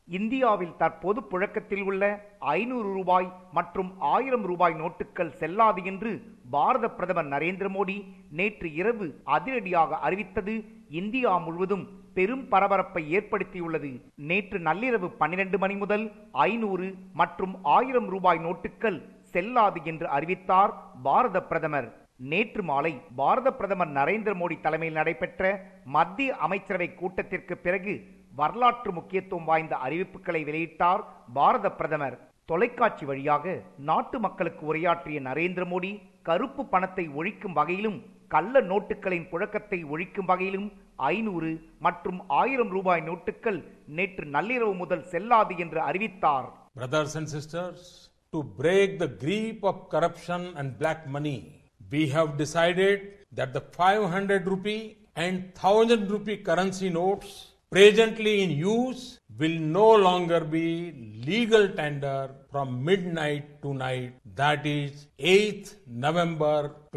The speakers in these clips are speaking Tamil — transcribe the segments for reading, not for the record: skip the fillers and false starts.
இந்தியாவில் தற்போது புழக்கத்தில் உள்ள 500 ரூபாய் மற்றும் 1000 ரூபாய் நோட்டுகள் செல்லாது என்று பாரத பிரதமர் நரேந்திர மோடி நேற்று இரவு அதிரடியாக அறிவித்தது இந்தியா முழுவதும் பெரும் பரபரப்பை ஏற்படுத்தியுள்ளது. நேற்று நள்ளிரவு 12 மணி முதல் 500 மற்றும் 1000 ரூபாய் நோட்டுகள் செல்லாது என்று அறிவித்தார் பாரத பிரதமர். நேற்று மாலை பாரத பிரதமர் நரேந்திர மோடி தலைமையில் நடைபெற்ற மத்திய அமைச்சரவை கூட்டத்திற்கு பிறகு வரலாற்று முக்கியத்துவம் வாய்ந்த அறிவிப்புகளை வெளியிட்டார் பாரத பிரதமர். தொலைக்காட்சி வழியாக நாட்டு மக்களுக்கு உரையாற்றிய நரேந்திர மோடி கருப்பு பணத்தை ஒழிக்கும் வகையிலும் கள்ள நோட்டுகளின் புழக்கத்தை ஒழிக்கும் வகையிலும் 500 மற்றும் 1000 ரூபாய் நோட்டுகள் நேற்று நள்ளிரவு முதல் செல்லாது என்று அறிவித்தார். Brothers and sisters, to break the grip of corruption and black money, we have decided that the 500 rupee and 1000 rupee currency notes presently in use will no longer be legal tender from midnight to night, that is 8th November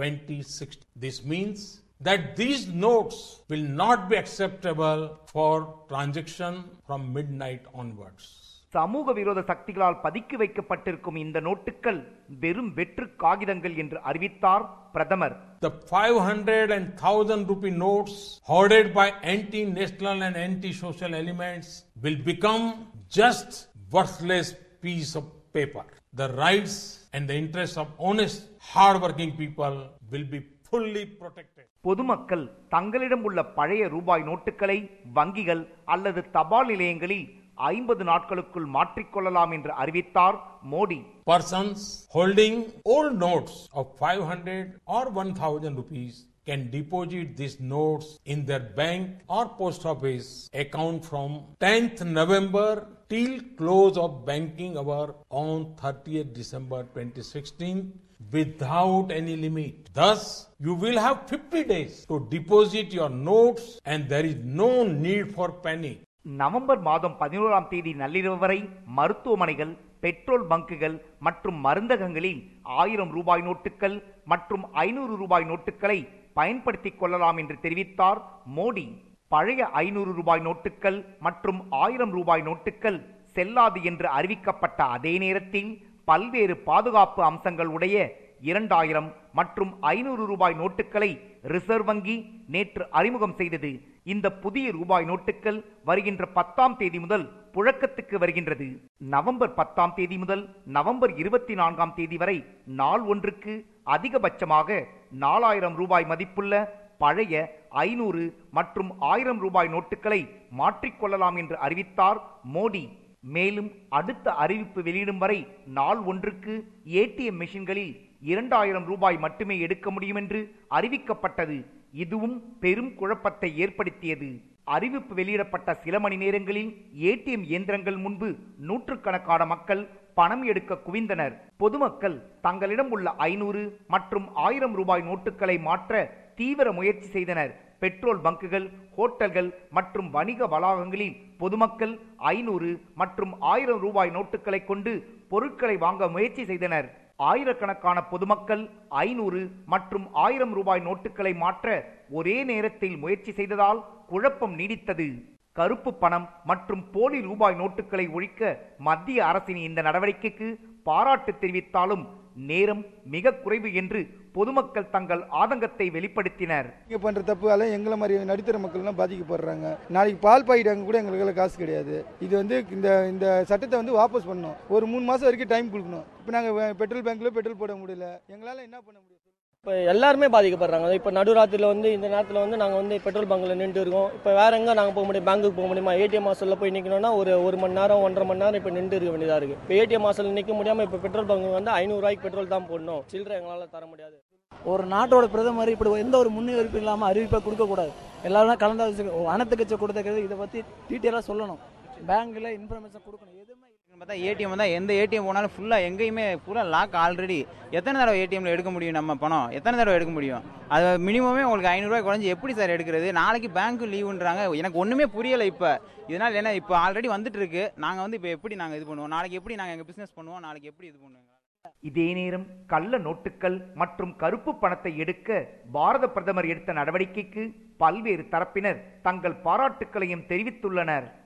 2016. This means that these notes will not be acceptable for transaction from midnight onwards. சமூக விரோத சக்திகளால் பதுக்கி வைக்கப்பட்டிருக்கும் இந்த நோட்டுகள் வெறும் வெற்று காகிதங்கள் என்று அறிவித்தார் பிரதமர். The 500 and 1000 rupee notes hoarded by anti-national and anti-social elements will become just worthless piece of paper. The rights and the interests of honest, hard-working people will be fully protected. பொதுமக்கள் தங்களிடம் உள்ள பழைய ரூபாய் நோட்டுகளை வங்கிகள் அல்லது தபால் நிலையங்களில் 50 நாட்களுக்குள் மாற்றிக்கொள்ளலாம் என்று அறிவித்தார் Modi. Persons holding old notes of 500 or 1000 rupees can deposit these notes in their bank or post office account from 10th November till close of banking hour on 30th December 2016 without any limit. Thus, you will have 50 days to deposit your notes and there is no need for panic. நவம்பர் மாதம் 11ஆம் தேதி நள்ளிரவு வரை மருத்துவமனைகள், பெட்ரோல் பங்குகள் மற்றும் மருந்தகங்களில் 1000 ரூபாய் நோட்டுகள் மற்றும் 500 ரூபாய் நோட்டுகளை பயன்படுத்திக் கொள்ளலாம் என்று தெரிவித்தார் மோடி. பழைய 500 ரூபாய் நோட்டுகள் மற்றும் 1000 ரூபாய் நோட்டுகள் செல்லாது என்று அறிவிக்கப்பட்ட அதே நேரத்தில் பல்வேறு பாதுகாப்பு அம்சங்கள் உடைய 2000 மற்றும் 500 ரூபாய் நோட்டுகளை ரிசர்வ் வங்கி நேற்று அறிமுகம் செய்தது. இந்த புதிய ரூபாய் நோட்டுகள் வருகின்ற 10ஆம் தேதி முதல் புழக்கத்துக்கு வருகின்றது. நவம்பர் 10ஆம் தேதி முதல் நவம்பர் 24ஆம் தேதி வரை நாள் ஒன்றுக்கு அதிகபட்சமாக 4000 ரூபாய் மதிப்புள்ள பழைய 500 மற்றும் 1000 ரூபாய் நோட்டுகளை மாற்றிக்கொள்ளலாம் என்று அறிவித்தார் மோடி. மேலும் அடுத்த அறிவிப்பு வெளியிடும் வரை நாள் ஒன்றுக்கு ஏடிஎம் மெஷின்களில் 2000 ரூபாய் மட்டுமே எடுக்க முடியும் என்று அறிவிக்கப்பட்டது. இதுவும் பெரும் குழப்பத்தை ஏற்படுத்தியது. அறிவிப்பு வெளியிடப்பட்ட சில மணி நேரங்களில் ஏடிஎம் இயந்திரங்கள் முன்பு நூற்றுக்கணக்கான மக்கள் பணம் எடுக்க குவிந்தனர். பொதுமக்கள் தங்களிடம் உள்ள 500 மற்றும் 1000 ரூபாய் நோட்டுகளை மாற்ற தீவிர முயற்சி செய்தனர். பெட்ரோல் பங்குகள், ஹோட்டல்கள் மற்றும் வணிக வளாகங்களில் பொதுமக்கள் 500 மற்றும் 1000 ரூபாய் நோட்டுகளை கொண்டு பொருட்களை வாங்க முயற்சி செய்தனர். ஆயிரக்கணக்கான பொதுமக்கள் 500 மற்றும் 1000 ரூபாய் நோட்டுகளை மாற்ற ஒரே நேரத்தில் முயற்சி செய்ததால் குழப்பம் நீடித்தது. கருப்பு பணம் மற்றும் போலி ரூபாய் நோட்டுகளை ஒழிக்க மத்திய அரசின் இந்த நடவடிக்கைக்கு பாராட்டு தெரிவித்தாலும் நேரம் மிக குறைவு என்று பொதுமக்கள் தங்கள் ஆதங்கத்தை வெளிப்படுத்தினர். இங்க பண்ற தப்புகால எங்களை மாதிரி நடுத்தர மக்கள்லாம் பாதிக்கப்படுறாங்க. நாளைக்கு பால் பாயிட்டாங்க கூட எங்களுக்கு காசு கிடையாது. இது இந்த சட்டத்தை வாபஸ் பண்ணணும். ஒரு 3 மாசம் வரைக்கும் டைம் கொடுக்கணும். இப்போ நாங்கள் பெட்ரோல் பேங்க்ல பெட்ரோல் போட முடியல. எங்களால் என்ன பண்ண முடியும்? இப்போ எல்லாருமே பாதிக்கப்படுறாங்க. இப்போ நடுராத்திரியில் இந்த நேரத்தில் நாங்கள் பெட்ரோல் பங்கில் நின்று இருக்கோம். இப்போ வேற எங்கே நாங்கள் போக முடியும்? பேங்குக்கு போக முடியுமா? ஏடிஎம் வாசலில் போய் நிற்கணும்னா ஒரு மணி நேரம் 1.5 மணி நேரம் இப்போ நின்று இருக்க வேண்டியதாக இருக்குது. இப்போ ஏடிஎம் வாசலில் நிற்க முடியாமல் இப்போ பெட்ரோல் பங்கு 500 ரூபாய்க்கு பெட்ரோல் தான் போடணும். சில்லறை எங்களால் தர முடியாது. ஒரு நாட்டோட பிரதமர் இப்படி எந்த ஒரு முன்னறிவிப்பு இல்லாமல் அறிவிப்பை கொடுக்கக்கூடாது. எல்லாரும் கலந்து அனைத்து கட்சி கொடுத்துக்கிறது இதை பற்றி டீட்டெயிலாக சொல்லணும். பேங்க்கில் இன்ஃபர்மேஷன் கொடுக்கணும். எதுவுமே பார்த்தா ஏடிஎம் தான் எந்த ஏடிஎம் போனாலும் ஃபுல்லாக எங்கேயுமே ஃபுல்லாக லாக் ஆல்ரெடி. எத்தனை தடவை ஏடிஎம்ல எடுக்க முடியும்? நம்ம பணம் எத்தனை தடவை எடுக்க முடியும்? அது மினிமமே உங்களுக்கு 500 ரூபாய் குறைஞ்சி எப்படி சார் எடுக்கிறது? நாளைக்கு பேங்க்கு லீவுன்றாங்க. எனக்கு ஒன்றுமே புரியலை. இப்போ இதனால் என்ன இப்போ ஆல்ரெடி வந்துட்டு இருக்கு. நாங்கள் இப்போ எப்படி நாங்கள் இது பண்ணுவோம்? நாளைக்கு எப்படி நாங்கள் எங்கள் பிஸ்னஸ் பண்ணுவோம்? நாளைக்கு எப்படி இது பண்ணுவோம்? இதே நேரம் கள்ள நோட்டுகள் மற்றும் கருப்பு பணத்தை எடுக்க பாரத பிரதமர் எடுத்த நடவடிக்கைக்கு பல்வேறு தரப்பினர் தங்கள் பாராட்டுக்களையும் தெரிவித்துள்ளனர்.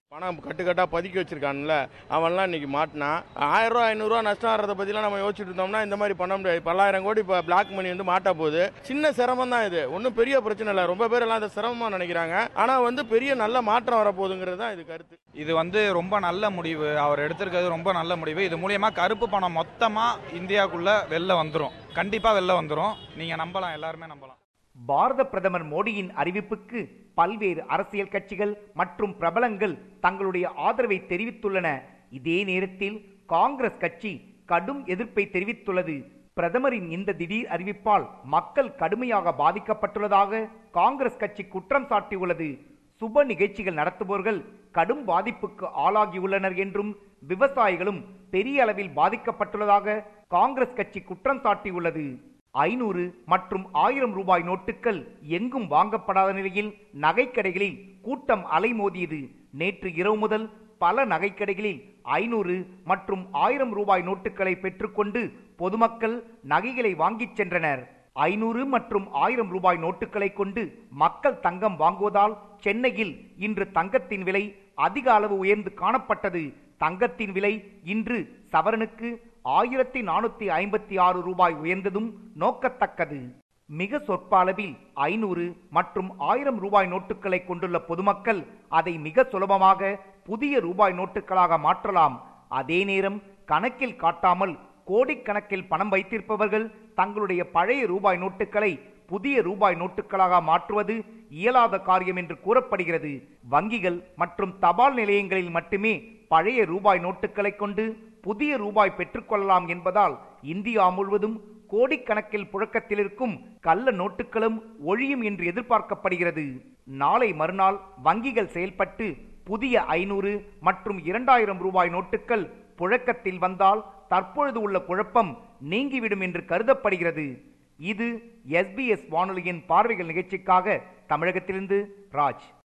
பணம் கட்டுக்கட்டா பதுக்கி வச்சிருக்கான்ல அவன்லாம் இன்னைக்கு மாட்டினான். 1000 ரூபா 500 ரூபா நஷ்டம் ஆகிறத பத்திலாம் நம்ம யோசிச்சுட்டு இருந்தோம்னா இந்த மாதிரி பண்ண முடியாது. 10,000 கோடி இப்போ பிளாக் மணி வந்து மாட்டா போகுது. சின்ன சிரமம் தான் இது, ஒன்றும் பெரிய பிரச்சனை இல்லை. ரொம்ப பேர் எல்லாம் அதை சிரமமா நினைக்கிறாங்க. ஆனா பெரிய நல்ல மாற்றம் வரப்போகுதுங்கிறது தான் இது கருத்து. இது ரொம்ப நல்ல முடிவு, அவர் எடுத்திருக்கிறது ரொம்ப நல்ல முடிவு. இது மூலியமா கருப்பு பணம் மொத்தமா இந்தியாவுக்குள்ள வெளில வந்துடும், கண்டிப்பா வெளில வந்துடும். நீங்க நம்பலாம், எல்லாருமே நம்பலாம். பாரத பிரதமர் மோடியின் அறிவிப்புக்கு பல்வேறு அரசியல் கட்சிகள் மற்றும் பிரபலங்கள் தங்களுடைய ஆதரவை தெரிவித்துள்ளன. இதே நேரத்தில் காங்கிரஸ் கட்சி கடும் எதிர்ப்பை தெரிவித்துள்ளது. பிரதமரின் இந்த திடீர் அறிவிப்பால் மக்கள் கடுமையாக பாதிக்கப்பட்டுள்ளதாக காங்கிரஸ் கட்சி குற்றம் சாட்டியுள்ளது. சுப நிகழ்ச்சிகள் நடத்துபவர்கள் கடும் பாதிப்புக்கு ஆளாகியுள்ளனர் என்றும் விவசாயிகளும் பெரிய அளவில் பாதிக்கப்பட்டுள்ளதாக காங்கிரஸ் கட்சி குற்றம் சாட்டியுள்ளது. 500 மற்றும் 1000 ரூபாய் நோட்டுகள் எங்கும் வாங்கப்படாத நிலையில் நகைக்கடைகளில் கூட்டம் அலைமோதியது. நேற்று இரவு முதல் பல நகைக்கடைகளில் 500 மற்றும் 1000 ரூபாய் நோட்டுகளை பெற்றுக்கொண்டு பொதுமக்கள் நகைகளை வாங்கிச் சென்றனர். 500 மற்றும் 1000 ரூபாய் நோட்டுகளை கொண்டு மக்கள் தங்கம் வாங்குவதால் சென்னையில் இன்று தங்கத்தின் விலை அதிக அளவு உயர்ந்து காணப்பட்டது. தங்கத்தின் விலை இன்று சவரனுக்கு 1456 ரூபாய் உயர்ந்ததும் நோக்கத்தக்கது. மிக சொற்ப அளவில் 500 மற்றும் 1000 ரூபாய் நோட்டுகளை கொண்டுள்ள பொதுமக்கள் அதை மிக சுலபமாக புதிய ரூபாய் நோட்டுகளாக மாற்றலாம். அதே நேரம் கணக்கில் காட்டாமல் கோடிக்கணக்கில் பணம் வைத்திருப்பவர்கள் தங்களுடைய பழைய ரூபாய் நோட்டுகளை புதிய ரூபாய் நோட்டுகளாக மாற்றுவது இயலாத காரியம் என்று கூறப்படுகிறது. வங்கிகள் மற்றும் தபால் நிலையங்களில் மட்டுமே பழைய ரூபாய் நோட்டுகளை கொண்டு புதிய ரூபாய் பெற்றுக்கொள்ளலாம் என்பதால் இந்தியா முழுவதும் கோடிக்கணக்கில் புழக்கத்தில் இருக்கும் கள்ள நோட்டுகளும் ஒழியும் என்று எதிர்பார்க்கப்படுகிறது. நாளை மறுநாள் வங்கிகள் செயல்பட்டு புதிய 500 மற்றும் 2000 ரூபாய் நோட்டுகள் புழக்கத்தில் வந்தால் தற்பொழுது உள்ள குழப்பம் நீங்கிவிடும் என்று கருதப்படுகிறது. இது SBS வானொலியின் பார்வைகள் நிகழ்ச்சிக்காக தமிழகத்திலிருந்து ராஜ்.